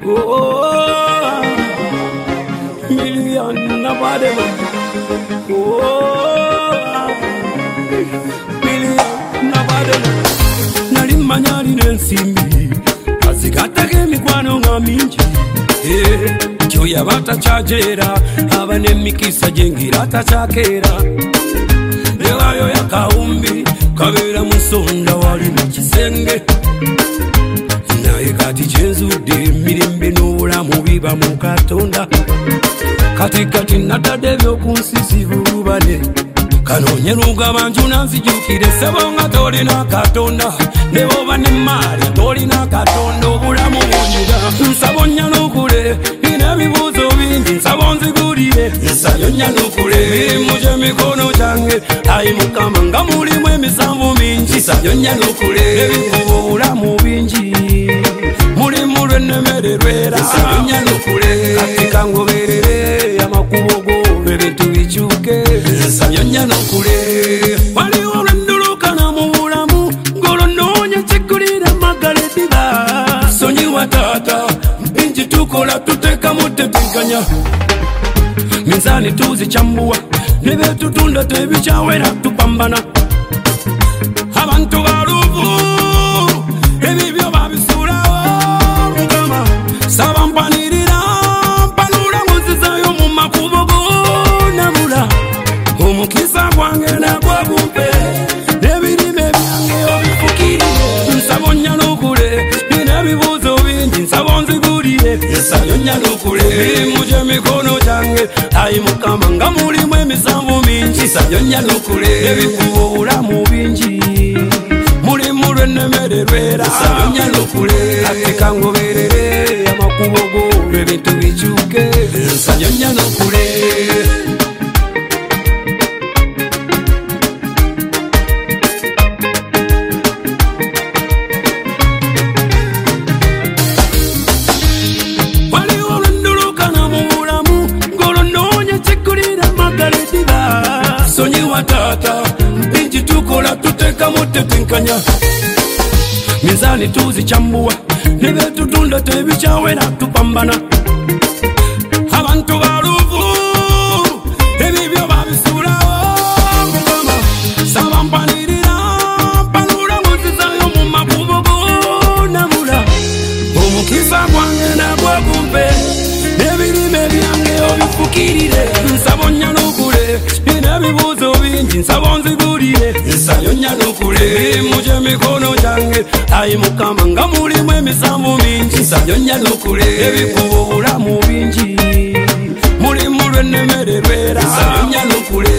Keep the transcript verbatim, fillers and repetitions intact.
Oh, million nobody. Oh, million nobody. Nali manyali nensimbi azikatake mikwano nga mingi. Eh, kyoya batachajera abane mikisa jengira tachakera. Newayo ya kaumbi kabera musonda wali mu kisenge. Naye kati kyenzudde emirembe n'obulamu biba mu Katonda. Kati kati natadde ebyokunsi bulubale. Kanoonye lugaba njuna nzijukire ssebo nga tolina Katonda. Ne bw'oba ne maali tolina Katonda obulamu bunyira. Nsaba onnyanukule nina ebibuuzo bingi nsaba onzigulire. Nsabye onnyanukule emirimu gy'emikono gyange. Ayi Mukama nga mulimu emisanvu mingi. Nsabye onnyanukule ebikuba obulamu bingi. Mulimu lw'ennemererwera. Nsabye onnyanukule kati kangoberere amakubo go ebintu bikyuke. Nsabye onnyanukule waliwo lwendulukana mu bulamu ng'olonoonya kigulira Magalediba. Sonyiwa taata bingi tukola tuteekamu tetenkanya. Minzaani tuzikyambuwa ne beetutunda tebikyawera tupambana. Abantu baluvu ebibyo babisuulawo Mukama. Saba mpanirira mpanula nkuzizayo mu makubo go nabula. Omukisa gwange nagwa gumpe n'ebirime byange obifukirire. Nsaba onnyanukule nina ebibuuzo bingi nsaba onzigulire. Nsabye onnyanukule emirimu gy'emikono gyange. Ayi Mukama nga mulimu emisanvu mingi. Nsabye onnyanukule ebikuba obulamu bingi. Mulimu lw'ennemererwera. Nsabye onnyanukule kati kangoberere amakubo go ebintu bikyuke. Nsabye onnyanukule waliwo lwendulukana mu bulamu ng'olonoonya kigulira Magalediba. Sonyiwa taata bingi tukola tuteekamu tetenkanya. Minzaani tuzikyambuwa ne beetutunda tebikyawera tupambana. Abantu baluvu ebibyo babisuulawo Mukama. Saba mpanirira mpanula nkuzizayo mu makubo go nabula. Omukisa gwange nagwa gumpe n'ebirime byange obifukirire. Nsaba onnyanukule nina ebibuuzo bingi nsaba onzigulire. Nsabye onnyanukule emirimu gy'emikono gyange. Ayi Mukama nga mulimu emisanvu mingi. Nsabye onnyanukule ebikuba obulamu bingi. Mulimu lw'ennemererwera. Nsabye onnyanukule